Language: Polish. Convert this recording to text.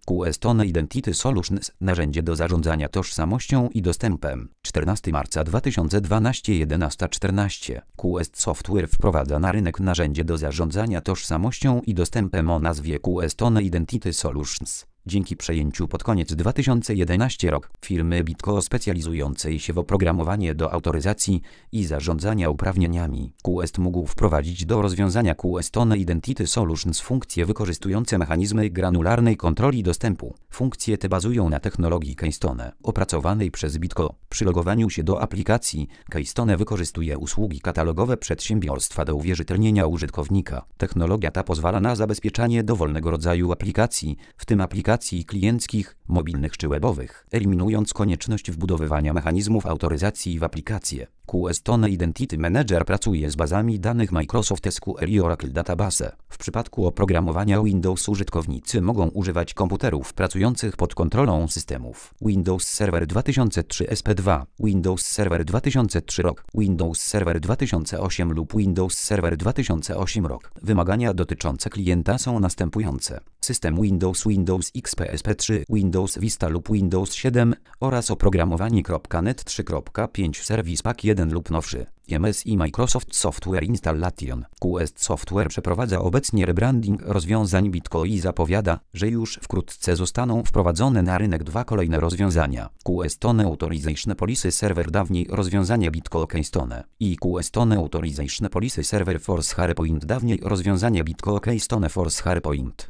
Keystone Identity Solutions, narzędzie do zarządzania tożsamością i dostępem. 14 marca 2012 11:14. Quest Software wprowadza na rynek narzędzie do zarządzania tożsamością i dostępem o nazwie Keystone Identity Solutions. Dzięki przejęciu pod koniec 2011 rok firmy Bitco specjalizującej się w oprogramowanie do autoryzacji i zarządzania uprawnieniami, Quest mógł wprowadzić do rozwiązania Keystone Identity Solutions funkcje wykorzystujące mechanizmy granularnej kontroli dostępu. Funkcje te bazują na technologii Keystone, opracowanej przez Bitco. Przy logowaniu się do aplikacji, Keystone wykorzystuje usługi katalogowe przedsiębiorstwa do uwierzytelnienia użytkownika. Technologia ta pozwala na zabezpieczanie dowolnego rodzaju aplikacji, w tym aplikacji klienckich, mobilnych czy webowych, eliminując konieczność wbudowywania mechanizmów autoryzacji w aplikacje. Keystone Identity Manager pracuje z bazami danych Microsoft SQL i Oracle Database. W przypadku oprogramowania Windows użytkownicy mogą używać komputerów pracujących pod kontrolą systemów Windows Server 2003 SP2, Windows Server 2003 rok, Windows Server 2008 lub Windows Server 2008 rok. Wymagania dotyczące klienta są następujące: system Windows, Windows XP SP3, Windows Vista lub Windows 7 oraz oprogramowanie .NET 3.5 Service Pack 1 lub nowszy. MS i Microsoft Software Installation. Quest Software przeprowadza obecnie rebranding rozwiązań Bitco i zapowiada, że już wkrótce zostaną wprowadzone na rynek dwa kolejne rozwiązania: Keystone Authorization Policy Server, dawniej rozwiązanie Bitco Keystone, i Keystone Authorization Policy Server for SharePoint, dawniej rozwiązanie Bitco Keystone for SharePoint.